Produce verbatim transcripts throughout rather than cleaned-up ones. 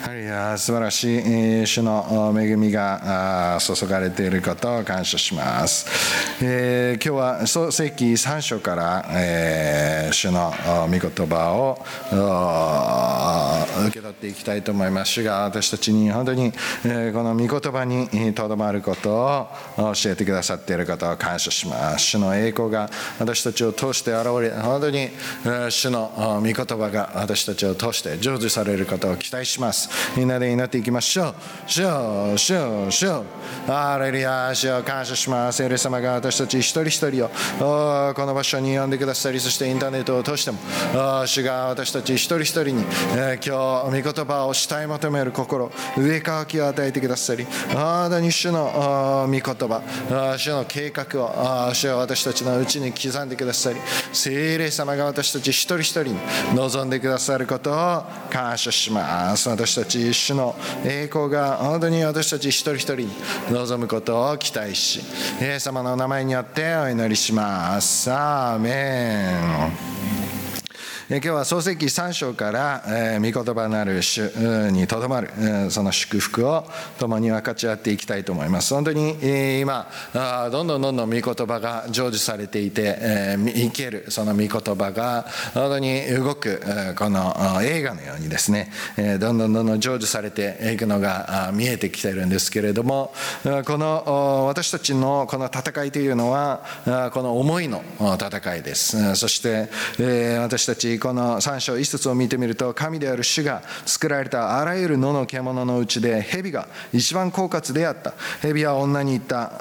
ハレルヤ、素晴らしい、えー主の恵みがあー注がれていることを感謝します。えー今日は創世記さん章から、えー主の御言葉をあー受け取っていきたいと思います。主が私たちに本当に、えーこの御言葉にとどまることを教えてくださっていることを感謝します。主の栄光が私たちを通して現れ、本当に、えー主の御言葉が私たちを通して成就されることを期待します。みんなで祈っていきましょう。主よ、主よ、主よ。ハレルヤ、主よ、感謝します。聖霊様が私たち一人一人をこの場所に呼んでくださり、そしてインターネットを通しても主が私たち一人一人に、えー、今日御言葉を慕い求める心、上乾きを与えてくださり、本当に主の御言葉、主の計画を主は私たちのうちに刻んでくださり、聖霊様が私たち一人一人に望んでくださることを感謝します。私たち主の栄光が本当に私たち一人一人に望むことを期待し、イエス様の名前によってお祈りします。アーメン。今日は創世記さん章から、えー、御言葉なる主にとどまる、えー、その祝福を共に分かち合っていきたいと思います。本当に、えー、今あどんどんどんどん御言葉が成就されていて、えー、生けるその御言葉が本当に動く、えー、この映画のようにですね、えー、どんどんどんどん成就されていくのが見えてきているんですけれども、この私たちのこの戦いというのはこの思いの戦いです。そして、えー、私たちこのさん章いち節を見てみると、神である主が作られたあらゆる野の獣のうちで蛇が一番狡猾であった。蛇は女に言った。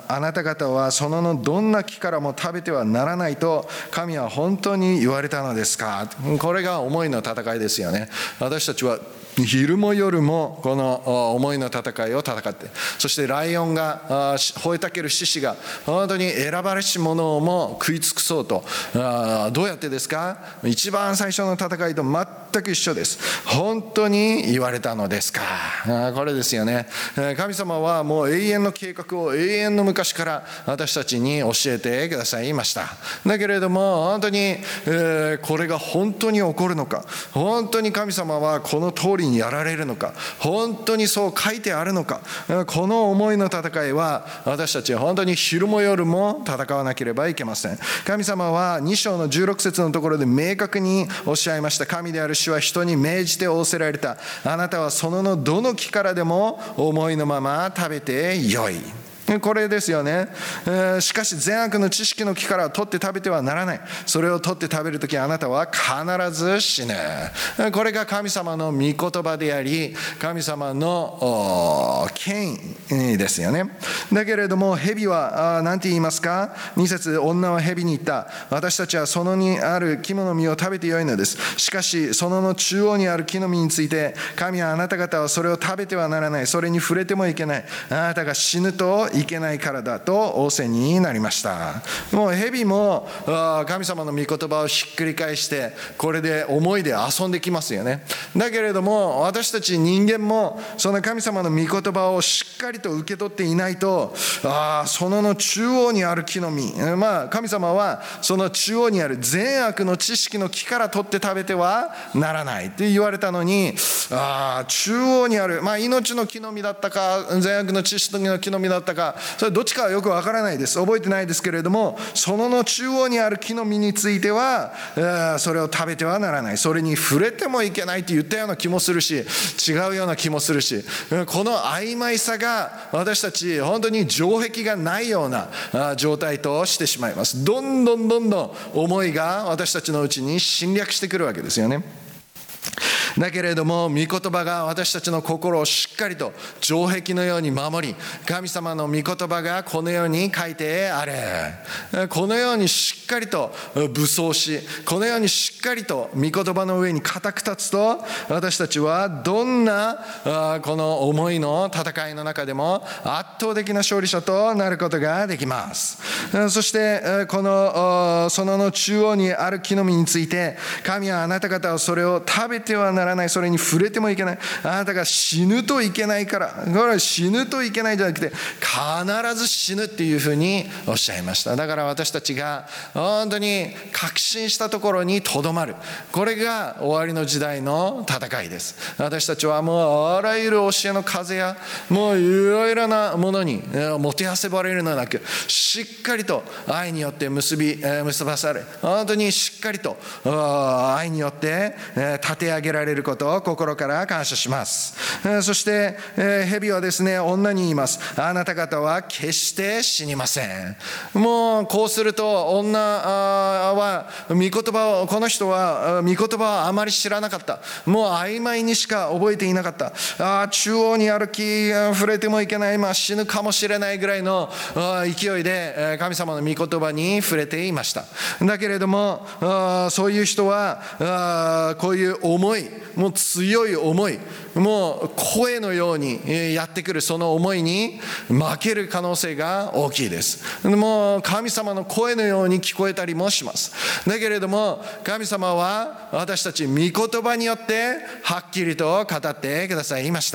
あなた方はそののどんな木からも食べてはならないと神は本当に言われたのですか。これが思いの戦いですよね。私たちは昼も夜もこの思いの戦いを戦って、そしてライオンが吠えたける獅子が本当に選ばれし者をも食い尽くそうと、どうやってですか。一番最初の戦いと全く一緒です。本当に言われたのですか。これですよね。神様はもう永遠の計画を永遠の昔から私たちに教えてくださいました。だけれども本当にこれが本当に起こるのか、本当に神様はこの通りにやられるのか、本当にそう書いてあるのか、この思いの戦いは私たちは本当に昼も夜も戦わなければいけません。神様はに章のじゅうろく節のところで明確におっしゃいました。神である主は人に命じて仰せられた。あなたはそののどの木からでも思いのまま食べてよい。これですよね。しかし善悪の知識の木から取って食べてはならない。それを取って食べるときあなたは必ず死ぬ。これが神様の御言葉であり、神様の権威ですよね。だけれども蛇は何て言いますか。に節、女は蛇に言った。私たちはそのにある木の実を食べてよいのです。しかしそのの中央にある木の実について、神はあなた方はそれを食べてはならない。それに触れてもいけない。あなたが死ぬといけないからだと仰せになりました。もう蛇も神様の御言葉をひっくり返してこれで思いで遊んできますよね。だけれども私たち人間もその神様の御言葉をしっかりと受け取っていないと、あそのの中央にある木の実、まあ神様はその中央にある善悪の知識の木から取って食べてはならないって言われたのに、あ中央にある、まあ命の木の実だったか善悪の知識の木の実だったか、それどっちかはよくわからないです。覚えてないですけれども、そのの中央にある木の実についてはそれを食べてはならない。それに触れてもいけないって言ったような気もするし、違うような気もするし、この曖昧さが私たち本当に城壁がないような状態としてしまいます。どんどんどんどん思いが私たちのうちに侵略してくるわけですよね。だけれども御言葉が私たちの心をしっかりと城壁のように守り、神様の御言葉がこのように書いてあれ、このようにしっかりと武装し、このようにしっかりと御言葉の上に固く立つと、私たちはどんなこの思いの戦いの中でも圧倒的な勝利者となることができます。そしてこのそのの中央にある木の実について、神はあなた方はそれを食べてはなならない。それに触れてもいけない。あなたが死ぬといけないから。これは死ぬといけないじゃなくて、必ず死ぬっていうふうにおっしゃいました。だから私たちが本当に確信したところにとどまる。これが終わりの時代の戦いです。私たちはもうあらゆる教えの風やもういろいろなものにもてあせばれるのではなく、しっかりと愛によって結び結ばされ、本当にしっかりと愛によって立て上げられることを心から感謝します。そして蛇はですね、女に言います。あなた方は決して死にません。もうこうすると、女は御言葉を、この人は御言葉をあまり知らなかった。もう曖昧にしか覚えていなかった。あ中央に歩き触れてもいけない、まあ、死ぬかもしれないぐらいの勢いで神様の御言葉に触れていました。だけれどもそういう人はこういう思い、もう強い思い、もう声のようにやってくるその思いに負ける可能性が大きいです。もう神様の声のように聞こえたりもします。だけれども神様は私たち御言葉によってはっきりと語ってくださいました。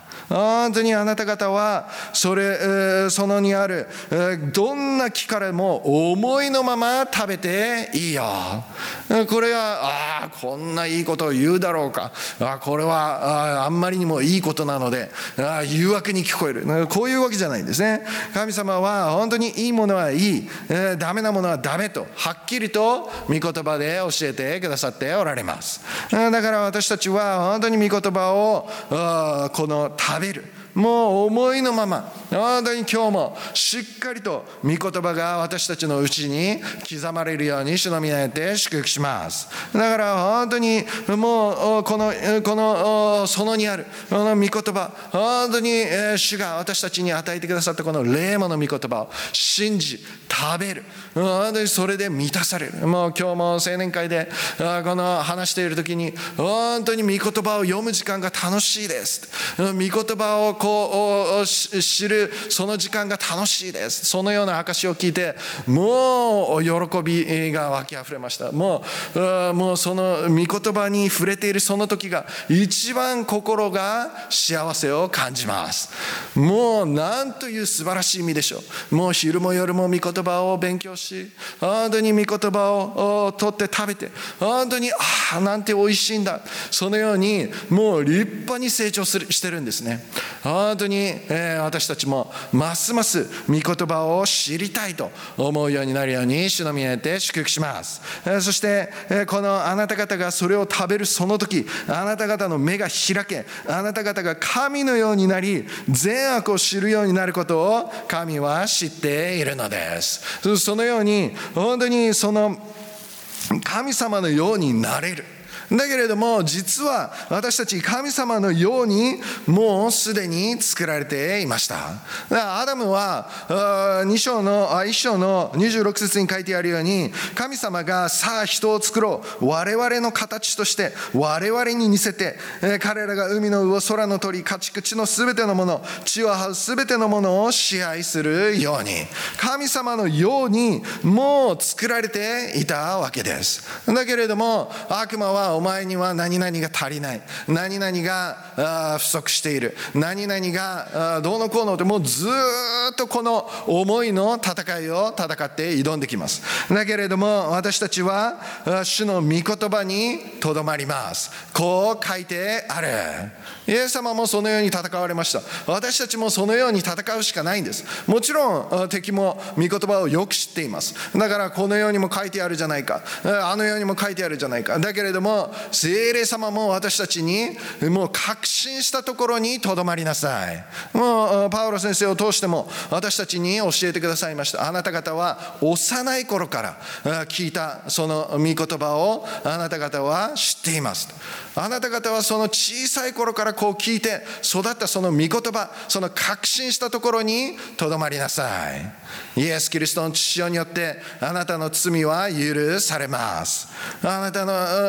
本当にあなた方はそれそのにあるどんな木からも思いのまま食べていいよ。これはああこんないいことを言うだろうか、あこれは あ, あんまりにもいいことなのであ誘惑に聞こえる、こういうわけじゃないんですね。神様は本当にいいものはいい、ダメなものはダメとはっきりと御言葉で教えてくださっておられます。だから私たちは本当に御言葉をこの食べる、もう思いのまま本当に今日もしっかりと御言葉が私たちのうちに刻まれるように主の皆によって祝福します。だから本当にもうこのこの園にあるこの御言葉、本当に主が私たちに与えてくださったこの霊魔の御言葉を信じ食べる、本当にそれで満たされる。もう今日も青年会でこの話している時に本当に御言葉を読む時間が楽しいです。御言葉をこう知るその時間が楽しいです。そのような証を聞いてもう喜びが湧きあふれました。もう、もうその御言葉に触れているその時が一番心が幸せを感じます。もうなんという素晴らしい意味でしょう。もう昼も夜も御言葉を勉強し、本当に御言葉を取って食べて、本当にああなんて美味しいんだ、そのようにもう立派に成長するしてるんですね。本当に、えー、私たちもますます御言葉を知りたいと思うようになるように主の御によって祝福します。えー、そして、えー、このあなた方がそれを食べるその時、あなた方の目が開け、あなた方が神のようになり善悪を知るようになることを神は知っているのです。そのように本当にその神様のようになれる。だけれども実は私たち神様のようにもうすでに作られていました。だからアダムはに章のいち章のにじゅうろく節に書いてあるように、神様がさあ人を作ろう、我々の形として我々に似せて彼らが海の魚、空の鳥、家畜、地のすべてのもの、地を這うすべてのものを支配するように、神様のようにもう作られていたわけです。だけれども悪魔はお前には何々が足りない、何々が不足している、何々がどうのこうのって、もうずっとこの思いの戦いを戦って挑んできます。だけれども私たちは主の御言葉にとどまります。こう書いてある。イエス様もそのように戦われました。私たちもそのように戦うしかないんです。もちろん敵も御言葉をよく知っています。だからこのようにも書いてあるじゃないか、あのようにも書いてあるじゃないか。だけれども聖霊様も私たちにもう確信したところにとどまりなさい。もうパウロ先生を通しても私たちに教えてくださいました。あなた方は幼い頃から聞いたその御言葉をあなた方は知っています。あなた方はその小さい頃からこう聞いて育ったその御言葉、その確信したところにとどまりなさい。イエス・キリストの血潮によってあなたの罪は許されます。あなたの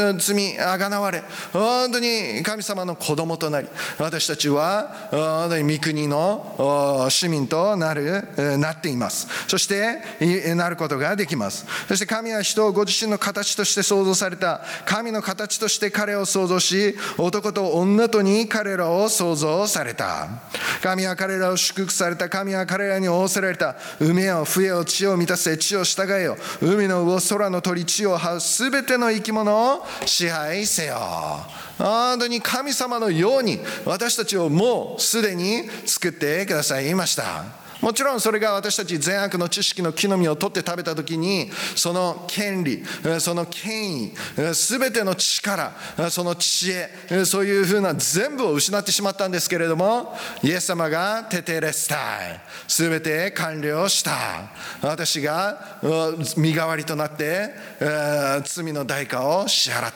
罪あがなわれ、本当に神様の子供となり、私たちは本当に御国の市民となるなっています。そしてなることができます。そして神は人をご自身の形として創造された。神の形として彼を創造し、男と女とに彼らを創造された。神は彼らを祝福された。神は彼らに仰せられた。埋めよ、増えよ、地を満たせ、地を従えよ。海の魚、空の鳥、地を這うすべての生き物を支配せよ。本当に神様のように私たちをもうすでに作ってくださいました。もちろんそれが私たち善悪の知識の木の実を取って食べたときに、その権利、その権威、すべての力、その知恵、そういうふうな全部を失ってしまったんですけれども、イエス様がテテレスタイ、すべて完了した。私が身代わりとなって罪の代価を支払った。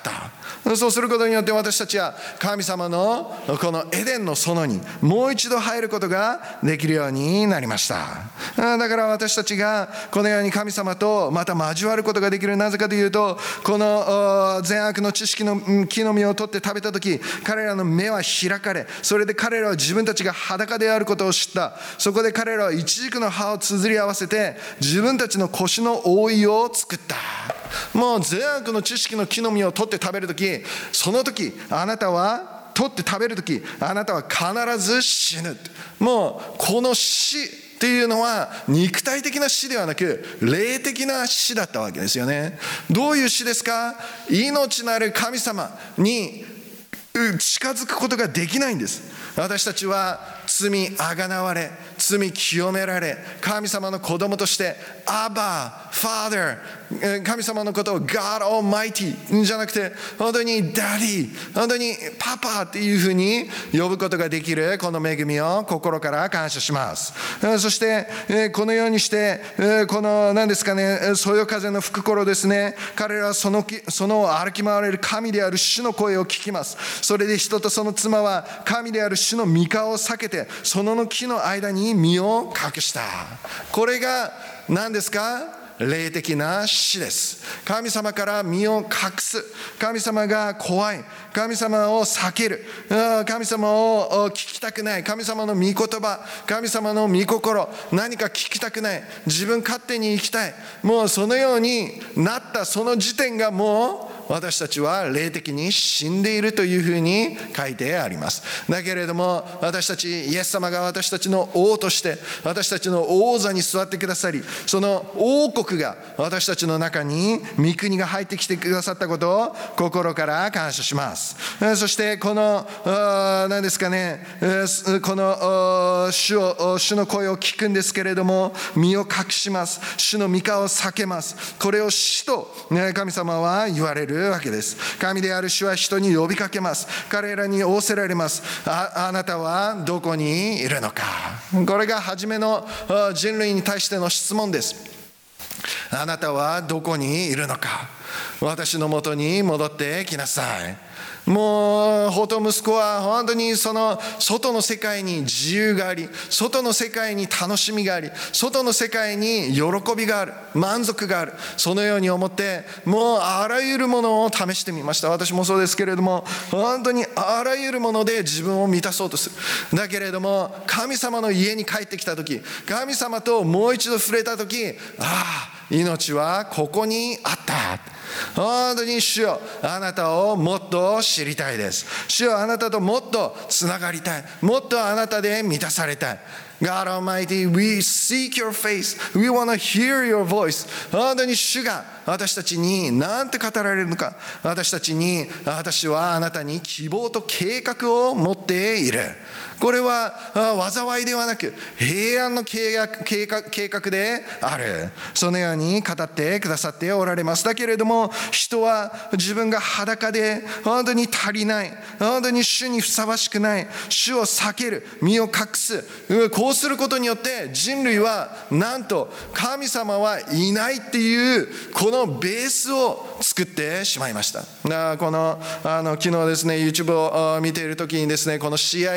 そうすることによって私たちは神様のこのエデンの園にもう一度入ることができるようになりました。だから私たちがこのように神様とまた交わることができる。なぜかというと、この善悪の知識の木の実を取って食べたとき、彼らの目は開かれ、それで彼らは自分たちが裸であることを知った。そこで彼らはイチジクの葉をつづり合わせて自分たちの腰の覆いを作った。もう善悪の知識の木の実を取って食べるとき、その時あなたは取って食べるとき、あなたは必ず死ぬ。もうこの死っていうのは肉体的な死ではなく霊的な死だったわけですよね。どういう死ですか？命なる神様に近づくことができないんです。私たちは罪あがなわれ、罪清められ、神様の子供としてアバ、ファーダー、神様のことを God Almighty じゃなくて本当にダディ、本当にパパっていうふうに呼ぶことができるこの恵みを心から感謝します。そしてこのようにしてこの何ですかね、そよ風の吹く頃ですね、彼らはそのその歩き回れる神である主の声を聞きます。それで人とその妻は神である主の御顔を避けてそのの木の間に身を隠した。これが何ですか？霊的な死です。神様から身を隠す。神様が怖い。神様を避ける。神様を聞きたくない。神様の御言葉、神様の御心、何か聞きたくない。自分勝手に生きたい。もうそのようになったその時点がもう私たちは霊的に死んでいるというふうに書いてあります。だけれども私たち、イエス様が私たちの王として私たちの王座に座ってくださり、その王国が私たちの中に御国が入ってきてくださったことを心から感謝します。そしてこの何ですかね、この主を主の声を聞くんですけれども、身を隠します。主の御顔を避けます。これを死と神様は言われるわけです。神である主は人に呼びかけます。彼らに仰せられます。 あ, あなたはどこにいるのか。これが初めの人類に対しての質問です。あなたはどこにいるのか。私のもとに戻ってきなさい。もうほと息子は本当にその外の世界に自由があり、外の世界に楽しみがあり、外の世界に喜びがある、満足がある、そのように思ってもうあらゆるものを試してみました。私もそうですけれども、本当にあらゆるもので自分を満たそうとする。だけれども神様の家に帰ってきた時、神様ともう一度触れた時、ああ命はここにあった。本当に主よ、あなたをもっと知りたいです。主よ、あなたともっとつながりたい。もっとあなたで満たされたい。God Almighty, we seek your face. We want to hear your voice. 本当に主が私たちに何て語られるのか。私たちに、私はあなたに希望と計画を持っている。これは災いではなく平安の計画、計画、計画である。そのように語ってくださっておられます。だけれども人は自分が裸で本当に足りない、本当に主にふさわしくない、主を避ける、身を隠す。こうすることによって人類はなんと神様はいないっていうこのベースを作ってしまいました。だからこの、あの昨日ですね YouTube を見ている時にですね、この シーアイエー の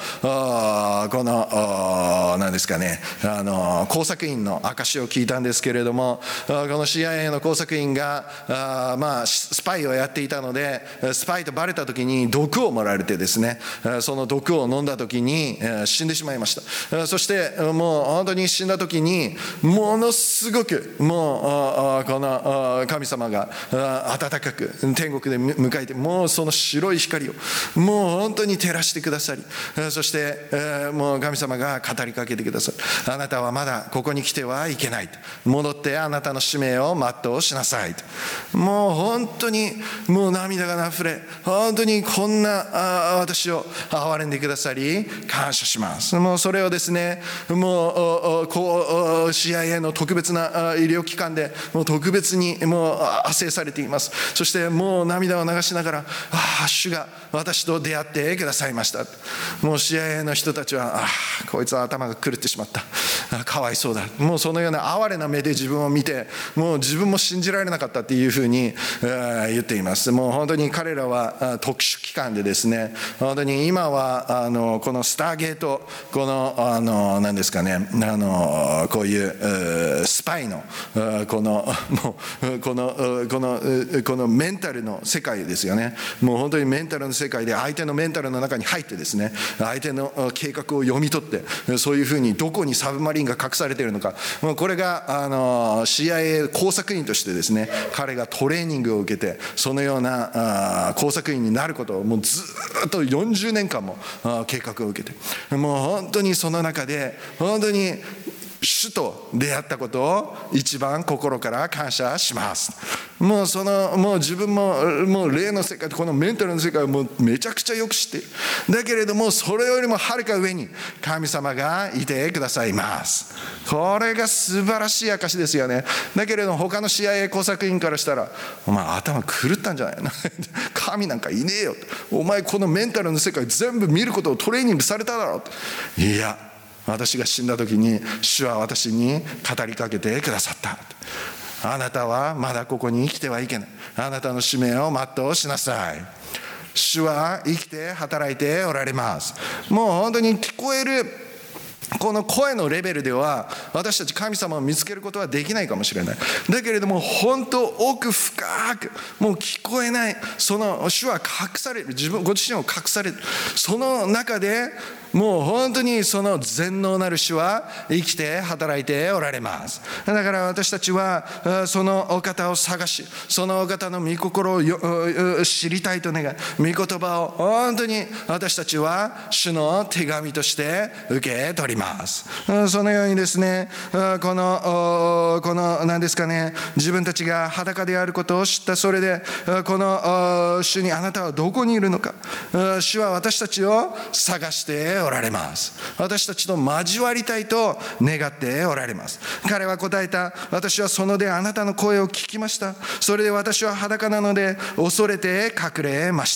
この何ですかね、あの工作員の証を聞いたんですけれども、この シーアイエー の工作員があまあスパイをやっていたので、スパイとバレた時に毒を盛られてですね、その毒を飲んだ時に死んでしまいました。そしてもう本当に死んだ時にものすごくもうこの神様が温かく天国で迎えて、もうその白い光をもう本当に照らしてくださり、そしてもう神様が語りかけてくださる。あなたはまだここに来てはいけないと、戻ってあなたの使命を全うしなさいと。もう本当にもう涙が溢れ、本当にこんな私を憐れんでくださり感謝します。もうそれをですね、もうこう シーアイエー の特別な医療機関でもう特別にもう斡旋されています。そしてもう涙を流しながら、ああ主が私と出会ってくださいました。もう シーアイエー の人たちは、ああこいつは頭が狂ってしまった、かわいそうだ、もうそのような哀れな目で自分を見て、もう自分も信じられなかったっていうふうに言っています。もう本当に彼らは特殊機関でですね、本当に今はあのこのスターゲート、このあの何ですかね、あのこういうスパイのこのもうこのこのこのメンタルの世界ですよね。もう本当にメンタルの世界で相手のメンタルの中に入ってですね、相手の計画を読み取って、そういうふうにどこにサブマリンが隠されているのか、もうこれがあの シーアイエー 工作員としてですね、彼がトレーニングを受けて、そのようなあ工作員になることをもうずっとよんじゅうねんかんも計画を受けて、もう本当にその中で本当に主と出会ったことを一番心から感謝します。もうそのもう自分ももう霊の世界、このメンタルの世界をもうめちゃくちゃよく知っている。だけれどもそれよりもはるか上に神様がいてくださいます。これが素晴らしい証ですよね。だけれども他の シーアイエー 工作員からしたら、お前頭狂ったんじゃないの神なんかいねえよ、お前このメンタルの世界全部見ることをトレーニングされただろう。いや、私が死んだ時に主は私に語りかけてくださった。あなたはまだここに生きてはいけない、あなたの使命を全うしなさい。主は生きて働いておられます。もう本当に聞こえるこの声のレベルでは私たち神様を見つけることはできないかもしれない。だけれども本当奥深くもう聞こえない、その主は隠される、自分ご自身を隠される、その中でもう本当にその全能なる主は生きて働いておられます。だから私たちはそのお方を探し、そのお方の御心を知りたいと願い、御言葉を本当に私たちは主の手紙として受け取ります。そのようにですね、このこの何ですかね、自分たちが裸であることを知った。それでこの主にあなたはどこにいるのか、主は私たちを探しておられます。私たちと交わりたいと願っておられます。彼は答えた。私はそのであなたの声を聞きました。それで私は裸なので恐れて隠れました。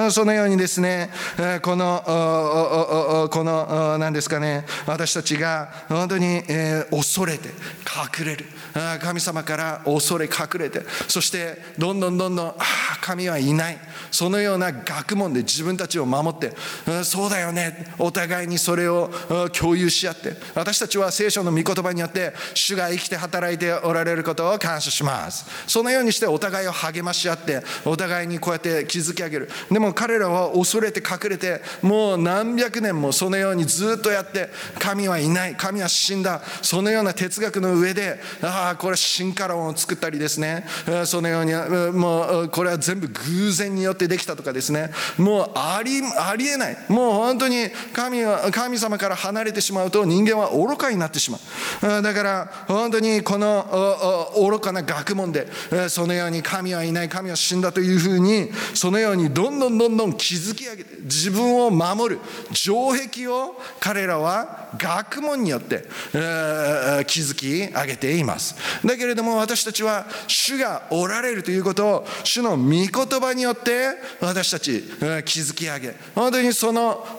そのようにですね、このこの何ですかね、私たちが本当に恐れて隠れる、神様から恐れ隠れて、そしてどんどんどんどん、ああ神はいない、そのような学問で自分たちを守って、そうだよね、お互いにそれを共有し合って、私たちは聖書の御言葉によって主が生きて働いておられることを感謝します。そのようにしてお互いを励まし合って、お互いにこうやって築き上げる。でも彼らは恐れて隠れて、もう何百年もそのようにずっとやって、神はいない、神は死んだ、そのような哲学の上で、ああこれ進化論を作ったりですね、そのようにもうこれは全部偶然によってできたとかですね、もうありありえない、もう本当に神は神様から離れてしまうと人間は愚かになってしまう。だから本当にこの愚かな学問でそのように神はいない、神は死んだというふうに、そのようにどんどんどんどん築き上げて、自分を守る城壁を彼らは学問によって築き上げています。だけれども私たちは主がおられるということを主の御言葉によって私たち築き上げ、本当にその世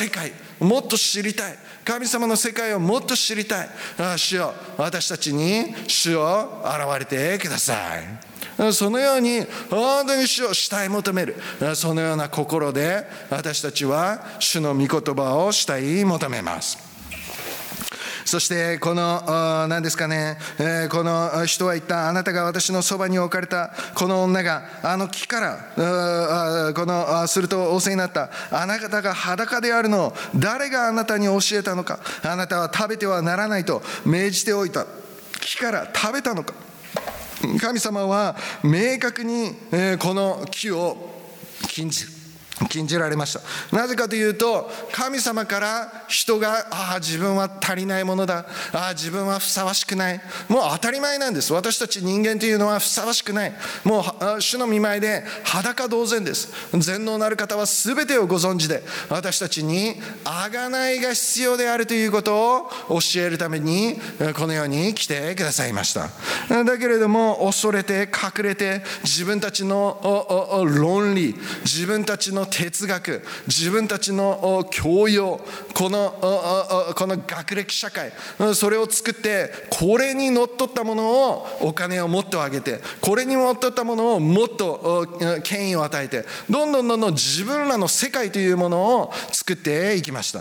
世界もっと知りたい。神様の世界をもっと知りたい。主よ、私たちに主よ現れてください。そのように本当に主を慕い求める、そのような心で私たちは主の御言葉を慕い求めます。そしてこの何ですかね、この人は言った。あなたが私のそばに置かれたこの女があの木からこのすると仰せになった。あなたが裸であるのを誰があなたに教えたのか。あなたは食べてはならないと命じておいた木から食べたのか。神様は明確にこの木を禁じる禁じられました。なぜかというと、神様から人がああ自分は足りないものだ、ああ自分はふさわしくない、もう当たり前なんです。私たち人間というのはふさわしくない、もう主の御前で裸同然です。全能なる方は全てをご存知で、私たちに贖いが必要であるということを教えるためにこのように来てくださいました。だけれども恐れて隠れて、自分たちの論理、自分たちの哲学、自分たちの教養、このこの学歴社会、それを作って、これにのっとったものをお金をもっと上げて、これにのっとったものをもっと権威を与えて、どんどんどんどん自分らの世界というものを作っていきました。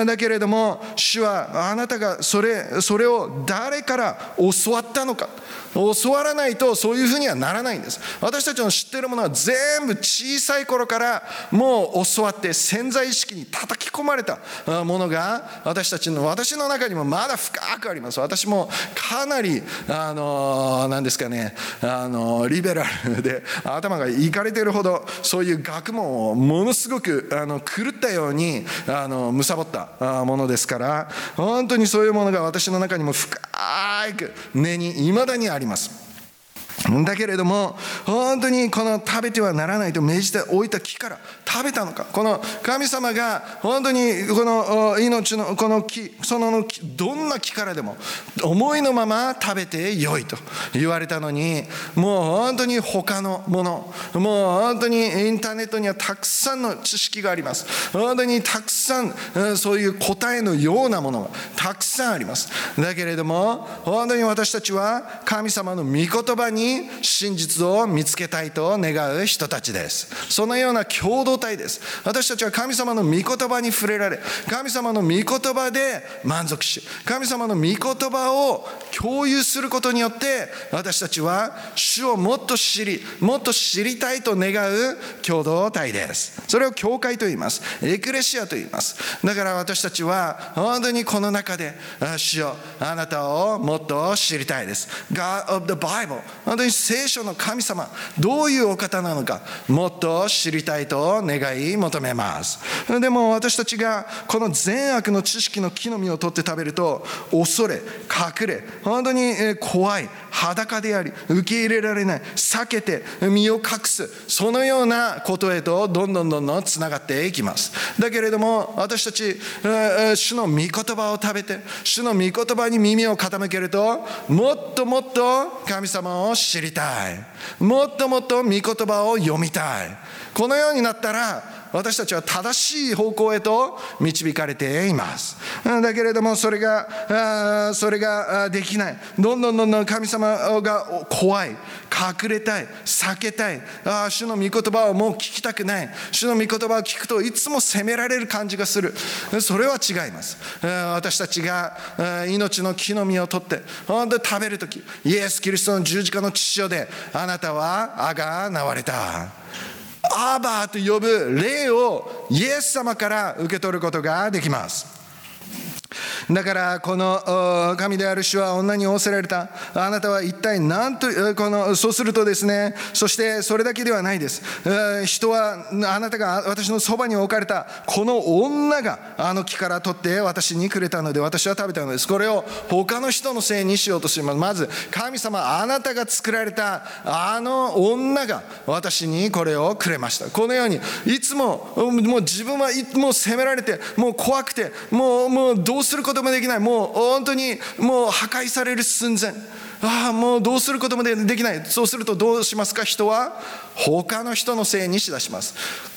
だけれども主はあなたがそれそれを誰から教わったのか。教わらないとそういうふうにはならないんです。私たちの知っているものは全部小さい頃からもう教わって潜在意識に叩き込まれたものが私たちの私の中にもまだ深くあります。私もかなりあの何ですかね、あのリベラルで頭がいかれているほど、そういう学問をものすごくあの狂ったようにあの貪ったものですから、本当にそういうものが私の中にも深く根に未だにあります。だけれども本当にこの食べてはならないと命じておいた木から食べたのか。この神様が本当にこの命のこの木、その木、どんな木からでも思いのまま食べてよいと言われたのに、もう本当に他のもの、もう本当にインターネットにはたくさんの知識があります。本当にたくさんそういう答えのようなものがたくさんあります。だけれども本当に私たちは神様の御言葉に真実を見つけたいと願う人たちです。そのような共同体です。私たちは神様の御言葉に触れられ、神様の御言葉で満足し、神様の御言葉を共有することによって私たちは主をもっと知り、もっと知りたいと願う共同体です。それを教会と言います。エクレシアと言います。だから私たちは本当にこの中で主よ、あなたをもっと知りたいです。 God of the Bible、 本当に聖書の神様、どういうお方なのかもっと知りたいと願い求めます。でも私たちがこの善悪の知識の木の実を取って食べると、恐れ隠れ、本当に怖い、裸であり受け入れられない、避けて身を隠す、そのようなことへとどんどんどんどんつながっていきます。だけれども私たち主の御言葉を食べて、主の御言葉に耳を傾けると、もっともっと神様を知りたい、もっともっと御言葉を読みたい。このようになったら私たちは正しい方向へと導かれています。だけれどもそれがそれができない。どんどんどんどん神様が怖い、隠れたい、避けたい、あ主の御言葉をもう聞きたくない、主の御言葉を聞くといつも責められる感じがする。それは違います。私たちが命の木の実を取って本当に食べるとき、イエス・キリストの十字架の血潮であなたはあがなわれた。アバーと呼ぶ霊をイエス様から受け取ることができます。だからこの神である主は女に仰せられた。あなたは一体何とこのそうするとですね、そしてそれだけではないです。人はあなたが私のそばに置かれたこの女があの木から取って私にくれたので私は食べたのです。これを他の人のせいにしようとします。まず神様、あなたが作られたあの女が私にこれをくれました。このようにいつももう自分はもう責められて、もう怖くて、もうもうどうすることもできない、もう本当にもう破壊される寸前、ああもうどうすることもできない。そうするとどうしますか。人は他の人のせいにしだします。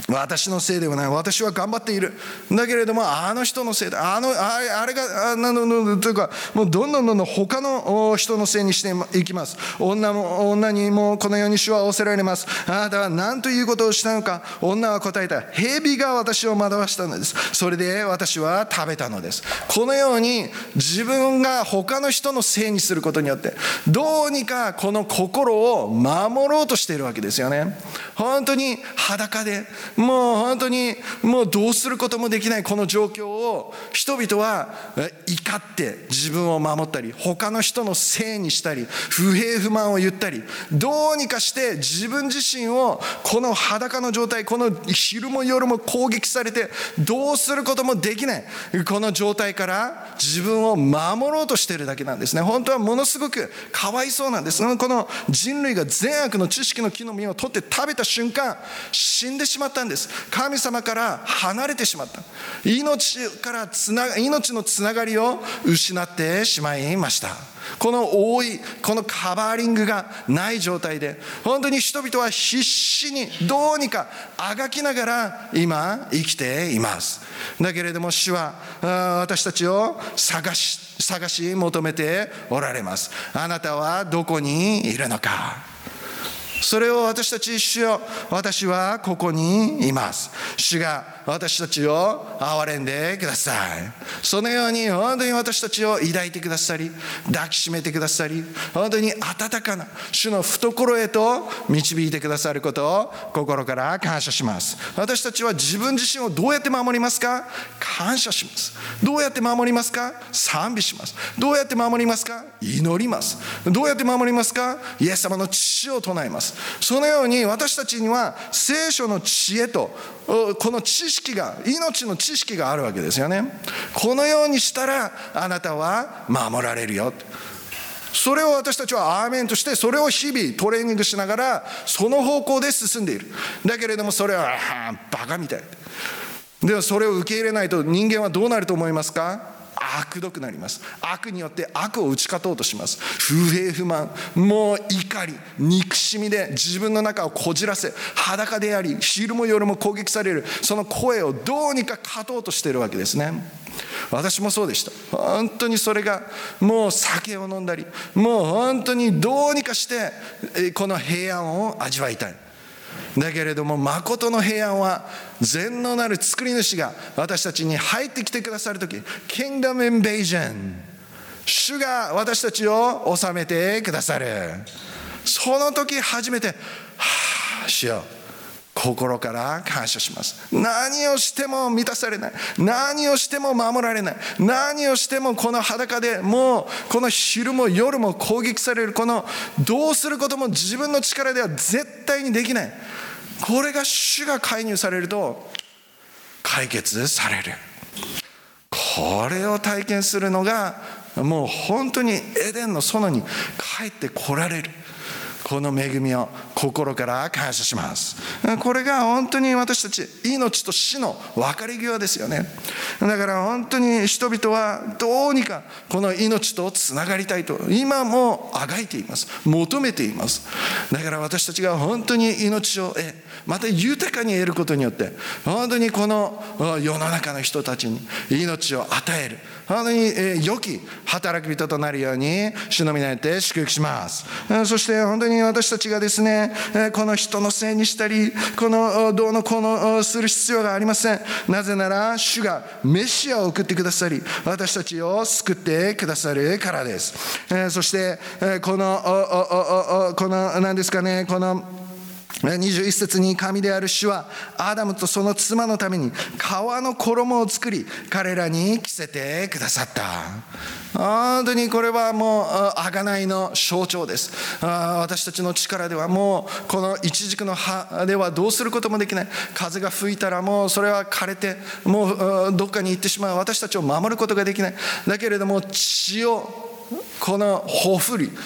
私のせいではない。私は頑張っている。だけれども、あの人のせいだ。あの、あれ、あれが、あの、というか、もうどんどんどんどん他の人のせいにしていきます。女も、女にもこのように主は仰せられます。あなたは何ということをしたのか。女は答えた。蛇が私を惑わしたのです。それで私は食べたのです。このように自分が他の人のせいにすることによって、どうにかこの心を守ろうとしているわけですよね。本当に裸で、もう本当にもうどうすることもできないこの状況を人々は怒って自分を守ったり、他の人のせいにしたり、不平不満を言ったり、どうにかして自分自身をこの裸の状態、この昼も夜も攻撃されてどうすることもできないこの状態から自分を守ろうとしているだけなんですね。本当はものすごくかわいそうなんです。この人類が善悪の知識の木の実を取って食べた瞬間、死んでしまったんです。神様から離れてしまった。命からつな命のつながりを失ってしまいました。この覆い、このカバーリングがない状態で、本当に人々は必死にどうにかあがきながら今生きています。だけれども主は私たちを探し探し求めておられます。あなたはどこにいるのか。それを私たち、主よ、私はここにいます。主が私たちを憐れんでください。そのように本当に私たちを抱いてくださり、抱きしめてくださり、本当に温かな主の懐へと導いてくださることを心から感謝します。私たちは自分自身をどうやって守りますか？感謝します。どうやって守りますか？賛美します。どうやって守りますか？祈ります。どうやって守りますか？イエス様の父を唱えます。そのように私たちには聖書の知恵とこの知識が、命の知識があるわけですよね。このようにしたらあなたは守られるよ。それを私たちはアーメンとして、それを日々トレーニングしながらその方向で進んでいる。だけれどもそれはバカみたいでは、それを受け入れないと人間はどうなると思いますか？悪毒くなります。悪によって悪を打ち勝とうとします。不平不満、もう怒り、憎しみで自分の中をこじらせ、裸であり昼も夜も攻撃されるその声をどうにか勝とうとしているわけですね。私もそうでした。本当にそれが、もう酒を飲んだり、もう本当にどうにかしてこの平安を味わいたい。だけれども誠の平安は全能なる作り主が私たちに入ってきてくださるとき、Kingdom Invasion、主が私たちを治めてくださる。その時初めて、はあ、主よ、心から感謝します。何をしても満たされない、何をしても守られない、何をしてもこの裸でもうこの昼も夜も攻撃される、このどうすることも自分の力では絶対にできない、これが主が介入されると解決される。これを体験するのがもう本当にエデンの園に帰ってこられる、この恵みを心から感謝します。これが本当に私たち命と死の分かれ際ですよね。だから本当に人々はどうにかこの命とつながりたいと今もあがいています。求めています。だから私たちが本当に命を得、また豊かに得ることによって本当にこの世の中の人たちに命を与える、本当に良き働き人となるように主の皆によって祝福します。そして本当に私たちがですね、この人のせいにしたり、このどうのこうのする必要がありません。なぜなら主がメシアを送ってくださり、私たちを救ってくださるからです。そしてこのこの何ですかね、このにじゅういっ節に神である主はアダムとその妻のために革の衣を作り彼らに着せてくださった。本当にこれはもう贖いの象徴です。私たちの力ではもうこのイチジクの葉ではどうすることもできない。風が吹いたらもうそれは枯れてもうどっかに行ってしまう。私たちを守ることができない。だけれども血をこのほふり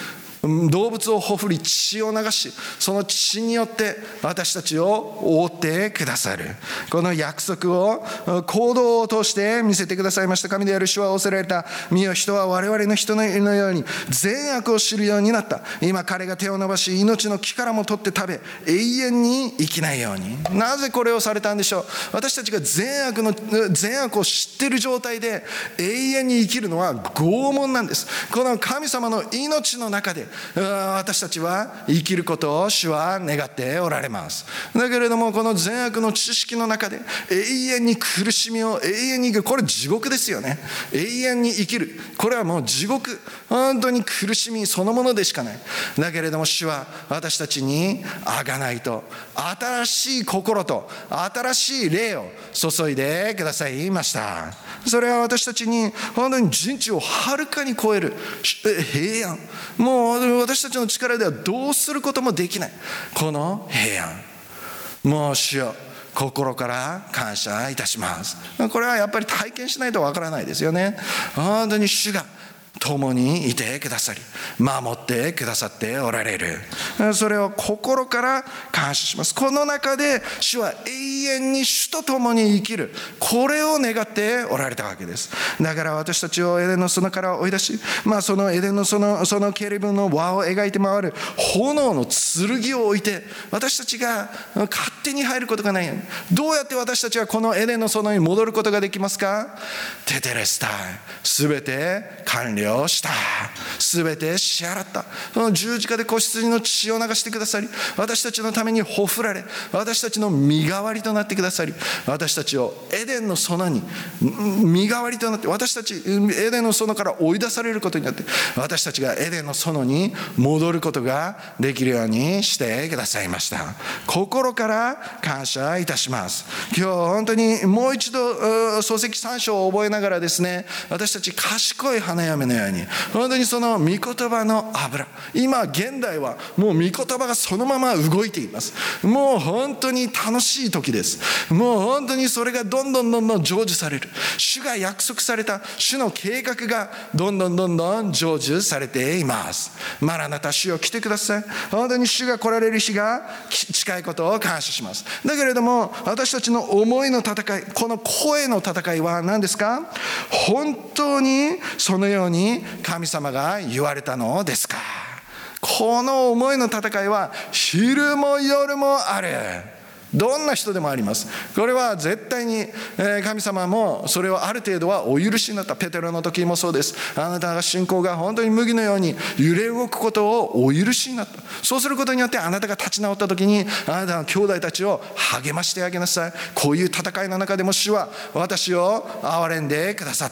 動物をほふり血を流し、その血によって私たちを覆ってくださる。この約束を行動を通して見せてくださいました。神である主は仰せられた。見よ、人は我々の人のように善悪を知るようになった。今彼が手を伸ばし、命の木からも取って食べ、永遠に生きないように。なぜこれをされたんでしょう。私たちが善悪の善悪を知っている状態で永遠に生きるのは拷問なんです。この神様の命の中で私たちは生きることを主は願っておられます。だけれども、この善悪の知識の中で永遠に苦しみを永遠に生きる、これ地獄ですよね。永遠に生きる、これはもう地獄、本当に苦しみそのものでしかない。だけれども主は私たちに贖いと新しい心と新しい霊を注いでくださいました。それは私たちに本当に人知をはるかに超える平安、もう私たちの力ではどうすることもできないこの平安、もう主よ、心から感謝いたします。これはやっぱり体験しないとわからないですよね。本当に主が共にいてくださり、守ってくださっておられる。それを心から感謝します。この中で主は永遠に主と共に生きる、これを願っておられたわけです。だから私たちをエデンの園から追い出し、まあ、そのエデンの園、そのケルブの輪を描いて回る炎の剣を置いて、私たちが勝手に入ることがないように、どうやって私たちはこのエデンの園に戻ることができますか。テテレスタイ、すべて完了した、すべて支払った。その十字架で子羊の血を流してくださり、私たちのためにほふられ、私たちの身代わりとなってくださり、私たちをエデンの園に身代わりとなって、私たちエデンの園から追い出されることによって、私たちがエデンの園に戻ることができるようにしてくださいました。心から感謝いたします。今日本当にもう一度漱石三章を覚えながらですね、私たち賢い花嫁のように、本当にその御言葉の油、今現代はもう御言葉がそのまま動いています。もう本当に楽しい時です。もう本当にそれがどんどんどんどん成就される、主が約束された主の計画がどんどんどんどん成就されています。マラナタ、主よ来てください。本当に主が来られる日が近いことを感謝します。だけれども私たちの思いの戦い、この声の戦いは何ですか。本当にそのように神様が言われたのですか。この思いの戦いは昼も夜もある。どんな人でもあります。これは絶対に神様もそれをある程度はお許しになった。ペテロの時もそうです。あなたが信仰が本当に麦のように揺れ動くことをお許しになった。そうすることによってあなたが立ち直った時に、あなたの兄弟たちを励ましてあげなさい。こういう戦いの中でも主は私を憐れんでくださった。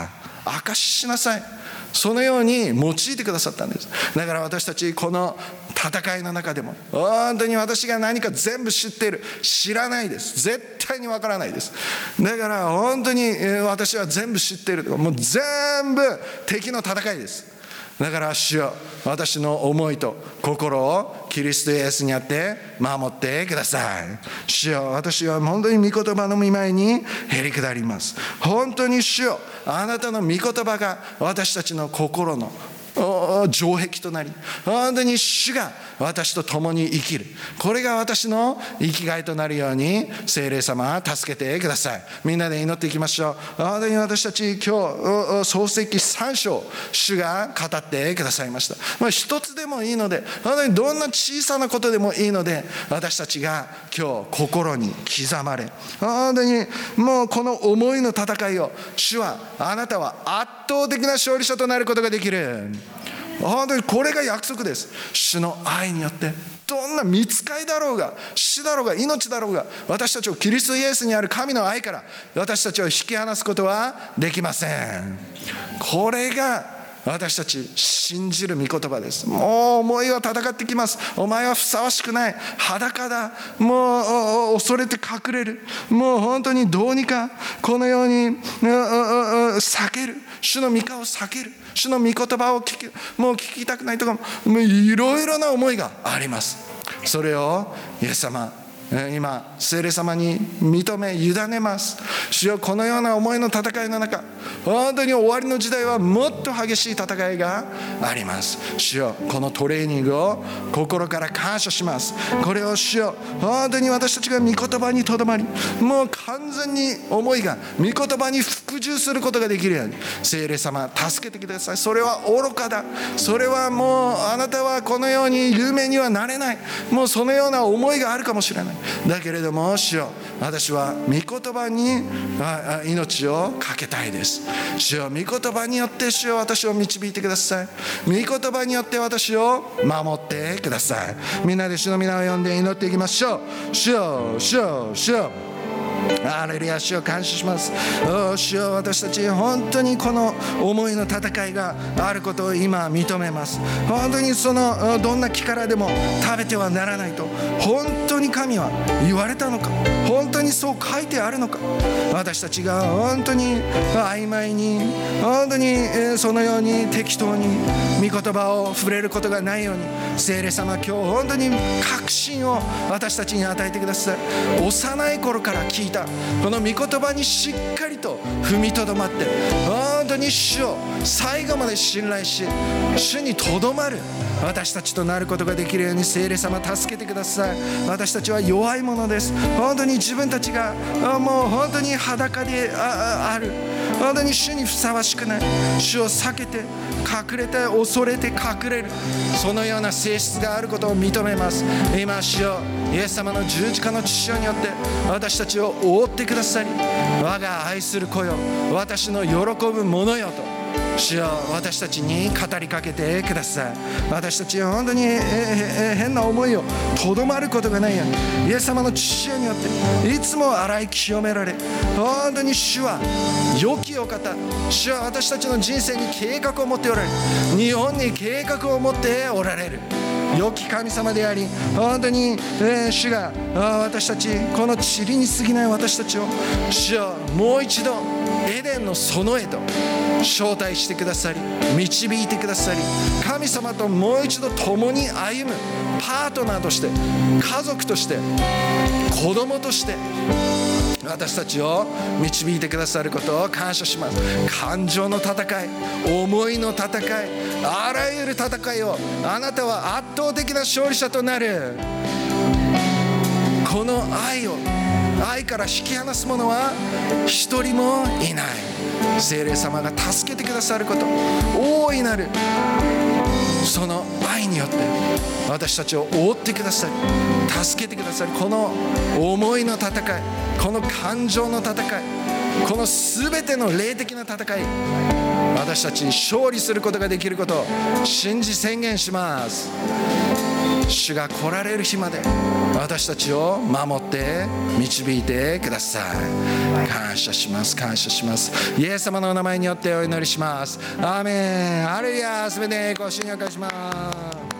証ししなさい。そのように用いてくださったんです。だから私たちこの戦いの中でも本当に私が何か全部知っている、知らないです。絶対にわからないです。だから本当に私は全部知っている、もう全部敵の戦いです。だから主よ、私の思いと心をキリストイエスにあって守ってください。主よ、私は本当に御言葉の御前にへり下ります。本当に主よ、あなたの御言葉が私たちの心の城壁となり、本当に主が私と共に生きる、これが私の生きがいとなるように聖霊様助けてください。みんなで祈っていきましょう。本当に私たち今日漱石三章、主が語ってくださいました。まあ、一つでもいいので、本当にどんな小さなことでもいいので、私たちが今日心に刻まれ、本当にもうこの思いの戦いを主は、あなたは圧倒的な勝利者となることができる。本当にこれが約束です。主の愛によって、どんな御使いだろうが死だろうが命だろうが、私たちをキリストイエスにある神の愛から私たちを引き離すことはできません。これが私たち信じる御言葉です。もう思いは戦ってきます。お前はふさわしくない、裸だ、もう恐れて隠れる、もう本当にどうにかこのように避ける、主の御顔を避ける、主の御言葉を聞きもう聞きたくないとか、もういろいろな思いがあります。それをイエス様、今聖霊様に認め委ねます。主よ、このような思いの戦いの中、 本当に終わりの時代はもっと激しい戦いがあります。主よ、このトレーニングを心から感謝します。これを主よ、本当に私たちが御言葉にとどまり、もう完全に思いが御言葉に服従することができるように、聖霊様助けてください。それは愚かだ、それはもうあなたはこのように有名にはなれない、もうそのような思いがあるかもしれない。だけれども主よ、私は御言葉に命をかけたいです。主よ、御言葉によって主よ、私を導いてください。御言葉によって私を守ってください。みんなで主の皆を呼んで祈っていきましょう。主よ、主よ、主よ、ハレルヤ、主を感謝します。主よ、私たち本当にこの思いの戦いがあることを今認めます。本当にそのどんな木からでも食べてはならないと本当に神は言われたのか、本当にそう書いてあるのか。私たちが本当に曖昧に、本当にそのように適当に御言葉を触れることがないように、聖霊様、今日本当に確信を私たちに与えてください。幼い頃から聞いたこの御言葉にしっかりと踏みとどまって、本当に主を最後まで信頼し、主にとどまる私たちとなることができるように聖霊様助けてください。私たちは弱いものです。本当に自分たちがもう本当に裸である、本当に主にふさわしくない、主を避けて隠れて恐れて隠れる、そのような性質があることを認めます。今主よ、イエス様の十字架の血潮によって私たちを覆ってくださり、我が愛する子よ、私の喜ぶものよと主よ、私たちに語りかけてください。私たちは本当に変な思いをとどまることがないように、イエス様の血潮によっていつも洗い清められ、本当に主は良きお方、主は私たちの人生に計画を持っておられる、日本に計画を持っておられる良き神様であり、本当に、えー、主が私たち、この塵に過ぎない私たちを主よ、もう一度エデンの園へと招待してくださり、導いてくださり、神様ともう一度共に歩むパートナーとして、家族として、子供として私たちを導いてくださることを感謝します。感情の戦い、思いの戦い、あらゆる戦いをあなたは圧倒的な勝利者となる。この愛を愛から引き離す者は一人もいない。聖霊様が助けてくださること、大いなるその愛によって私たちを覆ってくださり、助けてくださり、この思いの戦い、この感情の戦い、この全ての霊的な戦い、私たちに勝利することができることを信じ宣言します。主が来られる日まで私たちを守って導いてください。感謝します、感謝します。イエス様のお名前によってお祈りします。アーメン。ハレルヤ。すべてご主にお返しします。